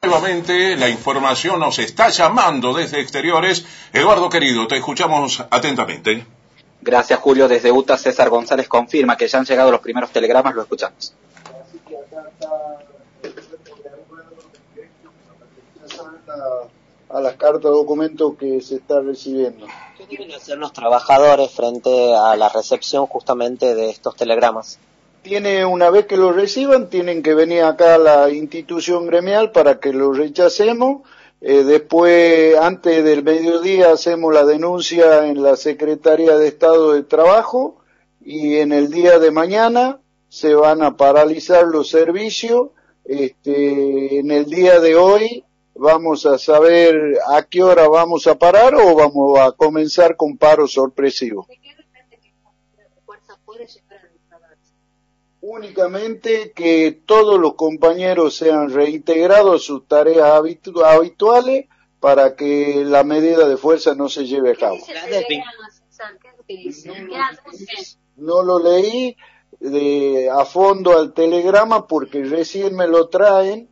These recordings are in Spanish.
Nuevamente la información nos está llamando desde exteriores. Eduardo querido, te escuchamos atentamente. Gracias, Julio. Desde UTA, César González confirma que ya han llegado los primeros telegramas, lo escuchamos. A las cartas de documentos que se está recibiendo. ¿Qué deben hacer los trabajadores frente a la recepción justamente de estos telegramas? Una vez que lo reciban, tienen que venir acá a la institución gremial para que lo rechacemos. Después, antes del mediodía, hacemos la denuncia en la Secretaría de Estado de Trabajo y en el día de mañana se van a paralizar los servicios. En el día de hoy vamos a saber a qué hora vamos a parar o vamos a comenzar con paro sorpresivo. ¿De qué depende que la fuerza puede llegar a instalarse? Únicamente que todos los compañeros sean reintegrados a sus tareas habituales para que la medida de fuerza no se lleve a cabo. No lo leí a fondo al telegrama porque recién me lo traen.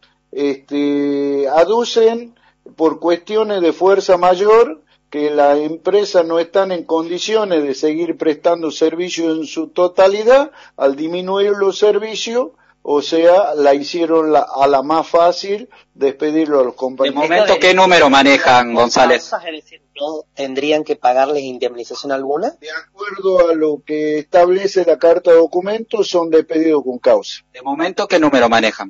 Aducen por cuestiones de fuerza mayor que las empresas no están en condiciones de seguir prestando servicios en su totalidad al disminuir los servicios, o sea, la hicieron a la más fácil despedirlo a los compañeros. De momento, ¿qué número manejan, González? Es decir, ¿no tendrían que pagarles indemnización alguna? De acuerdo a lo que establece la carta de documentos, son despedidos con causa. De momento, ¿qué número manejan?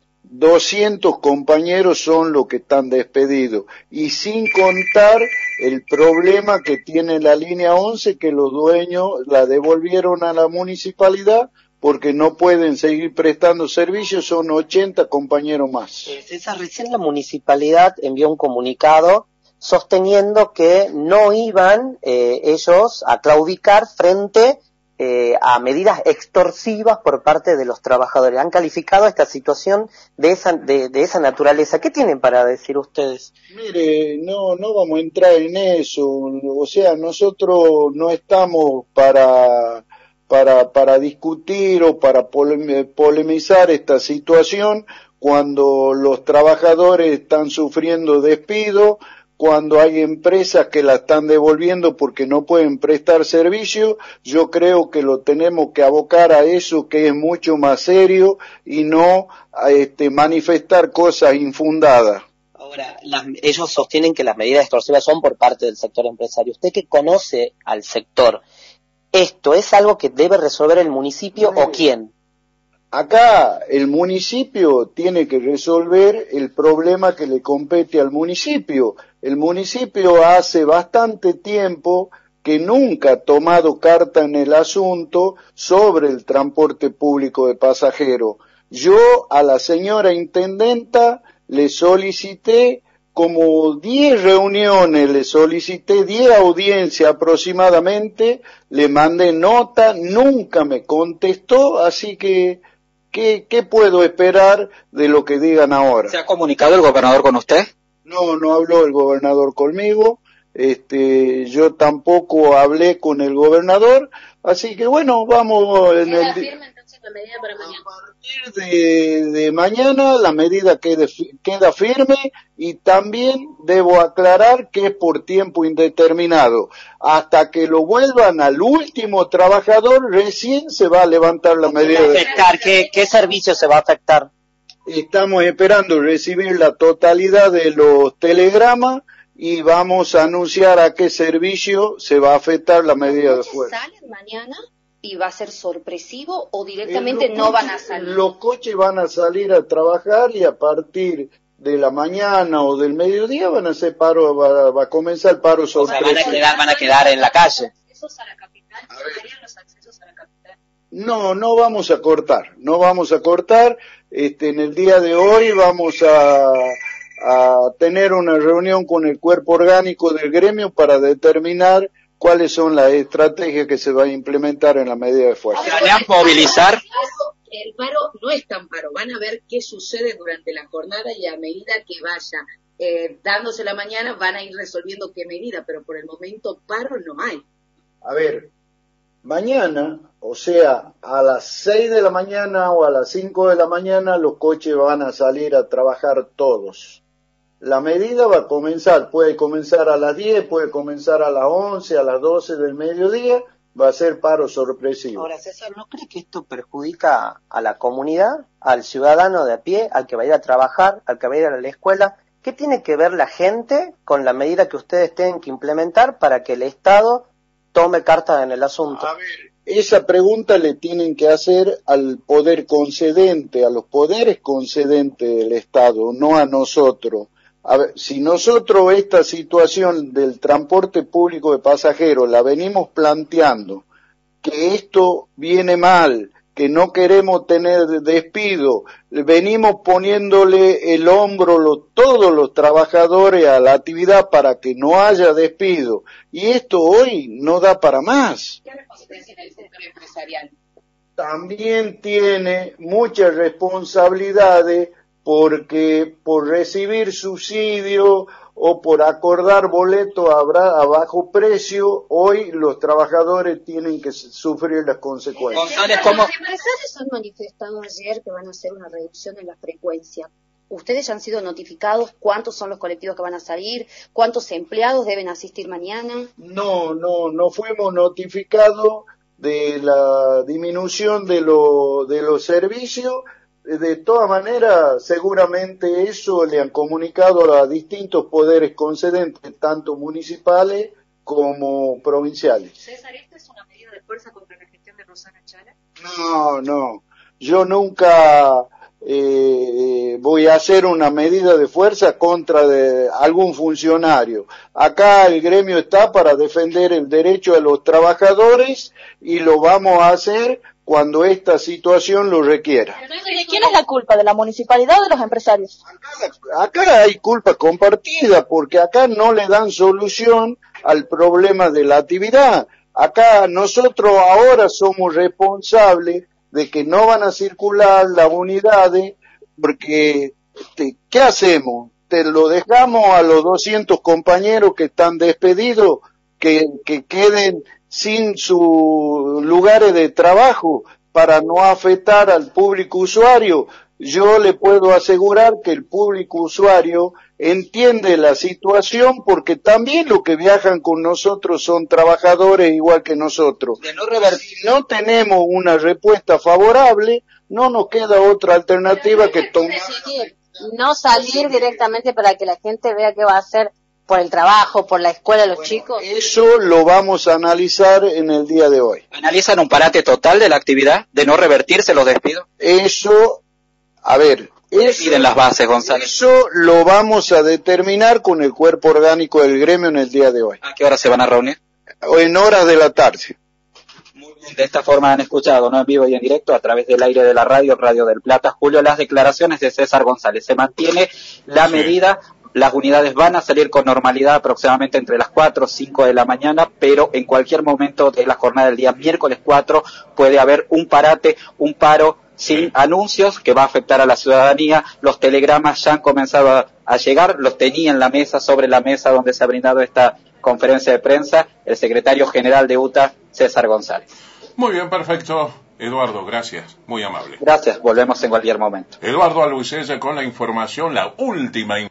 200 compañeros son los que están despedidos, y sin contar el problema que tiene la línea 11, que los dueños la devolvieron a la municipalidad porque no pueden seguir prestando servicios, son 80 compañeros más. César, recién la municipalidad envió un comunicado sosteniendo que no iban ellos a claudicar frente a medidas extorsivas por parte de los trabajadores. Han calificado esta situación de esa naturaleza. ¿Qué tienen para decir ustedes? Mire, no vamos a entrar en eso. O sea, nosotros no estamos para discutir o para polemizar esta situación cuando los trabajadores están sufriendo despido, cuando hay empresas que la están devolviendo porque no pueden prestar servicio. Yo creo que lo tenemos que abocar a eso, que es mucho más serio, y no a manifestar cosas infundadas. Ahora, ellos sostienen que las medidas extorsivas son por parte del sector empresario. Usted que conoce al sector, ¿esto es algo que debe resolver el municipio o quién? Acá el municipio tiene que resolver el problema que le compete al municipio. El municipio hace bastante tiempo que nunca ha tomado carta en el asunto sobre el transporte público de pasajeros. Yo a la señora intendenta le solicité como 10 reuniones, le solicité 10 audiencias aproximadamente, le mandé nota, nunca me contestó, así que ¿qué puedo esperar de lo que digan ahora? ¿Se ha comunicado el gobernador con usted? No habló el gobernador conmigo, yo tampoco hablé con el gobernador, así que bueno, vamos en el... firme entonces la medida para mañana. A partir de mañana la medida queda firme, y también debo aclarar que es por tiempo indeterminado. Hasta que lo vuelvan al último trabajador, recién se va a levantar la medida. ¿Qué servicio se va a afectar? Estamos esperando recibir la totalidad de los telegramas y vamos a anunciar a qué servicio se va a afectar la medida de fuerza. ¿Salen mañana y va a ser sorpresivo o directamente no van a salir? Los coches van a salir a trabajar y a partir de la mañana o del mediodía van a hacer paro, va a comenzar el paro sorpresivo. O sea, van a quedar en la calle. ¿Accesos a la capital? ¿Llegarían los accesos a la capital? No vamos a cortar. En el día de hoy vamos a tener una reunión con el cuerpo orgánico del gremio para determinar cuáles son las estrategias que se van a implementar en la medida de fuerza. ¿Planean movilizar? El paro no es tan paro, van a ver qué sucede durante la jornada y a medida que vaya dándose la mañana van a ir resolviendo qué medida, pero por el momento paro no hay. A ver, Mañana, o sea, a las 6 de la mañana o a las 5 de la mañana, los coches van a salir a trabajar todos. La medida va a comenzar, puede comenzar a las 10, puede comenzar a las 11, a las 12 del mediodía, va a ser paro sorpresivo. Ahora, César, ¿no cree que esto perjudica a la comunidad, al ciudadano de a pie, al que va a ir a trabajar, al que va a ir a la escuela? ¿Qué tiene que ver la gente con la medida que ustedes tienen que implementar para que el Estado tome cartas en el asunto? A ver, esa pregunta le tienen que hacer al poder concedente, a los poderes concedentes del Estado, no a nosotros. A ver, si nosotros esta situación del transporte público de pasajeros la venimos planteando, que esto viene mal, que no queremos tener despido, venimos poniéndole el hombro todos los trabajadores a la actividad para que no haya despido, y esto hoy no da para más. ¿Qué responsabilidad tiene el sector empresarial? También tiene muchas responsabilidades porque por recibir subsidio o por acordar boletos a bajo precio, hoy los trabajadores tienen que sufrir las consecuencias. González, ¿cómo? Los empresarios han manifestado ayer que van a hacer una reducción en la frecuencia. ¿Ustedes ya han sido notificados cuántos son los colectivos que van a salir? ¿Cuántos empleados deben asistir mañana? No fuimos notificados de la disminución de los servicios. De todas maneras, seguramente eso le han comunicado a distintos poderes concedentes, tanto municipales como provinciales. César, ¿esto es una medida de fuerza contra la gestión de Rosana Chala? No, yo nunca voy a hacer una medida de fuerza contra de algún funcionario. Acá el gremio está para defender el derecho de los trabajadores y lo vamos a hacer cuando esta situación lo requiera. ¿De quién es la culpa? ¿De la municipalidad o de los empresarios? Acá hay culpa compartida, porque acá no le dan solución al problema de la actividad. Acá nosotros ahora somos responsables de que no van a circular las unidades, porque ¿qué hacemos? ¿Te lo dejamos a los 200 compañeros que están despedidos, que queden sin sus lugares de trabajo para no afectar al público usuario? Yo le puedo asegurar que el público usuario entiende la situación, porque también los que viajan con nosotros son trabajadores igual que nosotros. Si no tenemos una respuesta favorable, no nos queda otra alternativa que tomar. No salir directamente para que la gente vea qué va a hacer por el trabajo, por la escuela, los chicos. Eso lo vamos a analizar en el día de hoy. ¿Analizan un parate total de la actividad, de no revertirse los despidos? Eso, a ver, Piden las bases, González. eso lo vamos a determinar con el cuerpo orgánico del gremio en el día de hoy. ¿A qué hora se van a reunir? O en horas de la tarde. Muy bien, de esta forma han escuchado, ¿no?, en vivo y en directo, a través del aire de la Radio del Plata, Julio, las declaraciones de César González. Se mantiene la medida. Las unidades van a salir con normalidad aproximadamente entre las 4 o 5 de la mañana, pero en cualquier momento de la jornada del día miércoles 4 puede haber un parate, un paro sin anuncios que va a afectar a la ciudadanía. Los telegramas ya han comenzado a llegar, los tenía en la mesa, sobre la mesa donde se ha brindado esta conferencia de prensa, el secretario general de UTA, César González. Muy bien, perfecto. Eduardo, gracias. Muy amable. Gracias, volvemos en cualquier momento. Eduardo Albuicella con la información, la última información.